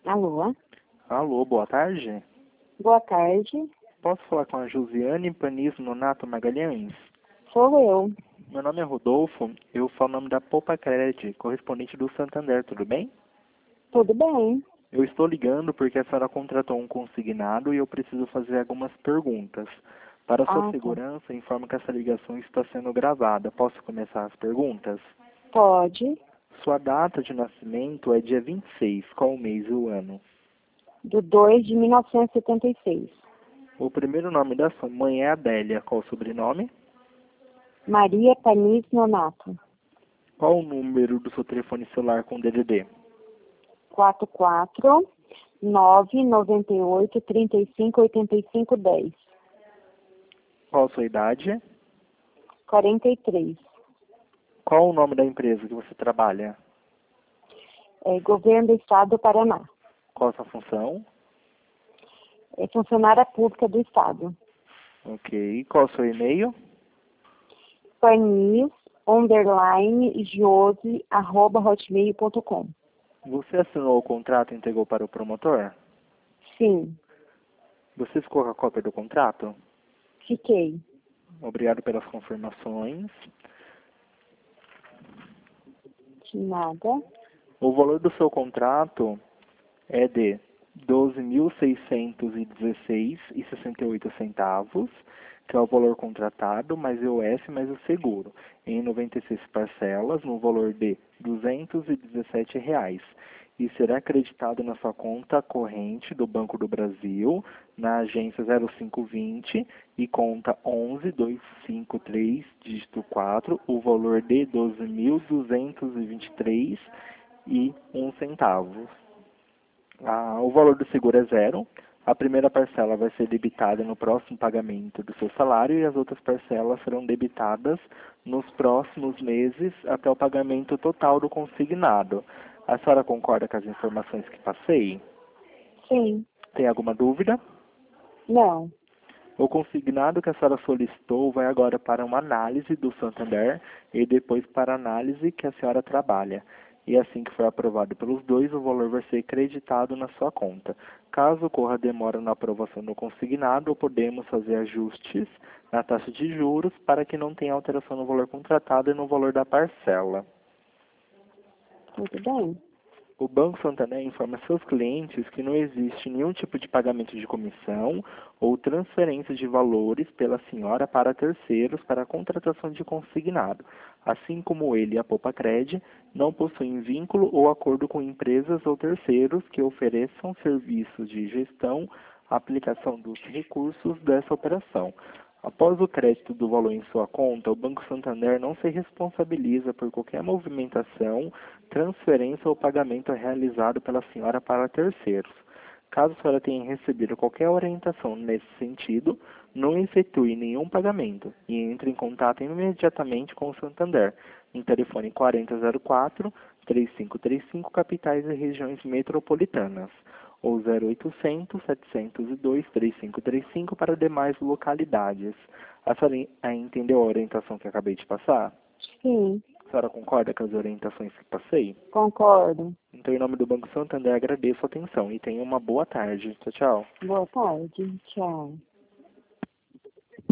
Alô? Alô, boa tarde. Boa tarde. Posso falar com a Josiane Panis Nonato Magalhães? Sou eu. Meu nome é Rodolfo, eu falo o nome da Poupa Cred, correspondente do Santander, tudo bem? Tudo bem? Eu estou ligando porque a senhora contratou um consignado e eu preciso fazer algumas perguntas. Para sua Ah, tá. segurança, informo que essa ligação está sendo gravada. Posso começar as perguntas? Pode. Sua data de nascimento é dia 26. Qual o mês e o ano? Do 2 de 1976. O primeiro nome da sua mãe é Adélia. Qual o sobrenome? Maria Panis Nonato. Qual o número do seu telefone celular com DDD? 44 998 35 85 10. Qual a sua idade? 43. Qual o nome da empresa que você trabalha? Governo do Estado do Paraná. Qual a sua função? Funcionária pública do Estado. Ok. Qual o seu e-mail? panis_jose@hotmail.com. Você assinou o contrato e entregou para o promotor? Sim, Você ficou com a cópia do contrato? fiquei. Obrigado pelas confirmações. De nada. O valor do seu contrato é de R$ 12.616,68, que é o valor contratado, mais IOS, mais o seguro, em 96 parcelas, no valor de R$ 217, e será acreditado na sua conta corrente do Banco do Brasil, na agência 0520 e conta 11253, dígito 4, o valor de R$ 12.223,01. O valor do seguro é zero. A primeira parcela vai ser debitada no próximo pagamento do seu salário e as outras parcelas serão debitadas nos próximos meses até o pagamento total do consignado. A senhora concorda com as informações que passei? Sim. Tem alguma dúvida? Não. O consignado que a senhora solicitou vai agora para uma análise do Santander e depois para a análise que a senhora trabalha. E assim que for aprovado pelos dois, o valor vai ser creditado na sua conta. Caso ocorra demora na aprovação do consignado, podemos fazer ajustes na taxa de juros para que não tenha alteração no valor contratado e no valor da parcela. Tudo bem? O Banco Santander informa seus clientes que não existe nenhum tipo de pagamento de comissão ou transferência de valores pela senhora para terceiros para a contratação de consignado. Assim como ele e a Poupa-Cred não possuem vínculo ou acordo com empresas ou terceiros que ofereçam serviços de gestão, aplicação dos recursos dessa operação. Após o crédito do valor em sua conta, o Banco Santander não se responsabiliza por qualquer movimentação, transferência ou pagamento realizado pela senhora para terceiros. Caso a senhora tenha recebido qualquer orientação nesse sentido, não efetue nenhum pagamento e entre em contato imediatamente com o Santander, em telefone 4004-3535, capitais e regiões metropolitanas, ou 0800 702 3535 para demais localidades. A senhora entendeu a orientação que acabei de passar? Sim, A senhora concorda com as orientações que passei? concordo. Então, em nome do Banco Santander, agradeço a atenção e tenha uma boa tarde. Tchau, tchau. Boa tarde. Tchau.